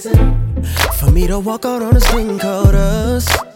reason for me to walk out on a string called us.